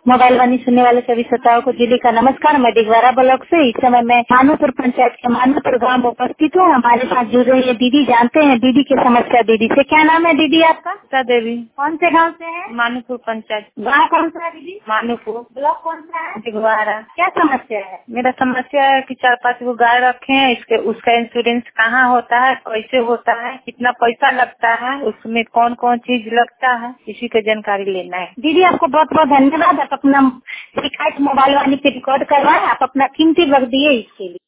Mobile वाणी सुनने वाले सभी श्रोताओं को दिल्ली का नमस्कार। मैं दिगवारा ब्लॉक से इस समय मैं मानोपुर पंचायत के मानोपुर गांव में उपस्थित हूँ। हमारे साथ जुड़ रही है दीदी। जानते हैं दीदी की समस्या। दीदी से क्या नाम है दीदी आपका? गीता देवी। कौन से गांव से है? मानोपुर पंचायत। गांव कौन सा है दीदी? मानोपुर। ब्लॉक कौन सा है? दिगवारा। क्या समस्या है? मेरा समस्या है कि 4-5 गो गाय रखे हैं, उसका इंश्योरेंस कहाँ होता है, कैसे होता है, कितना पैसा लगता है, उसमें कौन कौन चीज लगता है, इसी की जानकारी लेना है। दीदी आपको बहुत बहुत धन्यवाद। आप अपना शिकायत मोबाइल वाणी पे रिकॉर्ड करवाएं। आप अपना कीमती वक्त दिए इसके लिए।